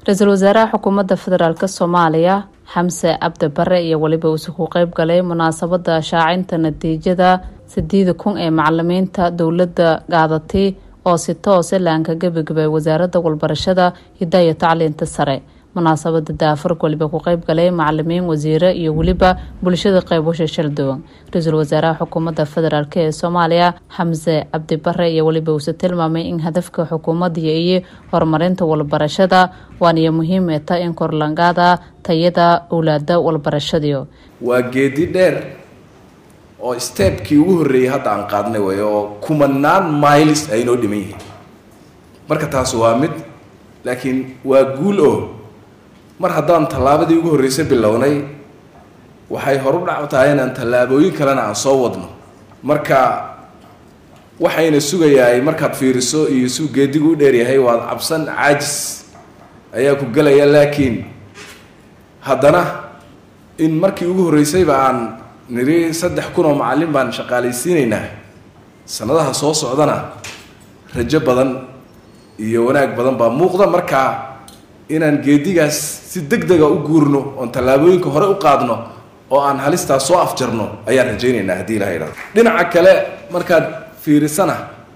Ra'iisul Wasaaraha Xukuumadda Federaalka Soomaaliya Xamse Cabdi Barre iyo waliba uu ku qayb galay munaasabada shaacinta natiijada 8,000 ee macallimiinta dawladda qaadatay oo si toos ah laanka gabagabay wasaaradda waxbarashada hidaha iyo tacliinta sare. munaasabada daafur waliba ku qayb galay macallimiin wasiiro iyo waliba bulshada qaybasho shaldoon. Ra'iisul Wasaaraha Xukuumadda Federaalka ee Soomaaliya Xamse Cabdi Barre iyo waliba uu tilmaamay in hadafka xukuumadda iyo horumarinta waxbarashada waana muhiim ah in kor loo qaado tayada awlaadda waxbarashada. waa geedi dheer oo stepkii ugu horeeyay hadda aan qaadnay way oo kumanaan miles ay noo dhiman yihiin. marka taas waa mid laakiin waa guul oo mar haddaan tallaabadii ugu horeysay bilownay waxay hor u dhacday inaan tallaabooyin kalena aan soo wadno. marka waxayna sugayaa markaad fiiriso iyo suu geedigu u dheer yahay waad cabsan caajis ayaa ku galaya. laakiin haddana in markii ugu horeysay aan niri 3,000 oo macallin baan shaqaalaysiinaynaa sanadaha soo socdana rajo badan iyo wanaag badan baa muuqda. marka inaan geedigaas si degdeg ah u guurno oo tallaabooyinka hore u qaadno oo aan halistaa soo afjarno ayaan rajaynaynaa haddii Ilaahay yiraahdo. dhinaca kale markaad fiirisana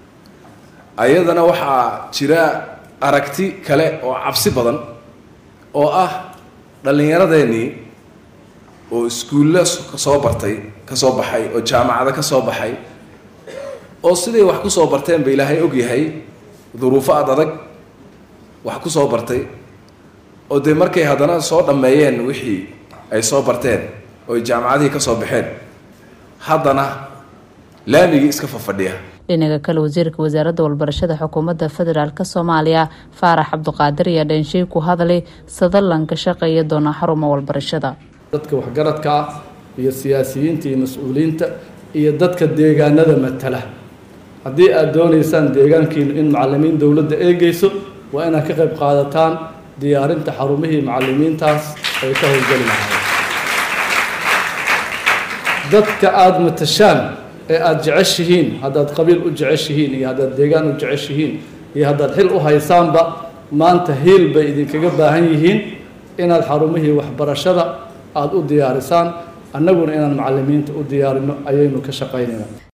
ayadana waxaa jira aragti kale oo cabsi badan oo ah dhalinyaradeenii oo iskuulla soo bartay ka soo baxay oo jaamacada ka soo baxay oo sidii wax ku soo barteen bay Ilaahay og yahay duruufo adag wax ku soo bartay oo de markay haddana soo dhameeyeen wixii ay soo barteen oo jaamacadii ka soo baxeen haddana laamigi iska fadhiya. dhinaca kale wasiirka wasaaradda waxbarashada xukuumadda federaalka Soomaaliya Faarax Cabdiqaadir ayaa dhenshay ku hadlay sadalanka shaqeeya doona xarumo waxbarashada. dadka waxgaradka iyo siyaasiyiinta iyo mas'uuliyiinta iyo dadka deegaanada matala haddii aad doonaysaan deegaankiina in macallimiin dawladda eegayso waa inaad ka qayb qaadataan diyaarinta xarumihii macallimiintaas ay ka howlgali lahaayeen. dadka aad matashaan ee aad jeceshihiin haddaad qabiil u jeceshihiin iyo haddaad deegaan u jeceshihiin iyo haddaad xil u haysaanba maanta hiil bay idinkaga baahan yihiin inaad xarumihii waxbarashada aad u diyaarisaan annaguna inaan macallimiinta u diyaarino ayaynu ka shaqaynaynaa.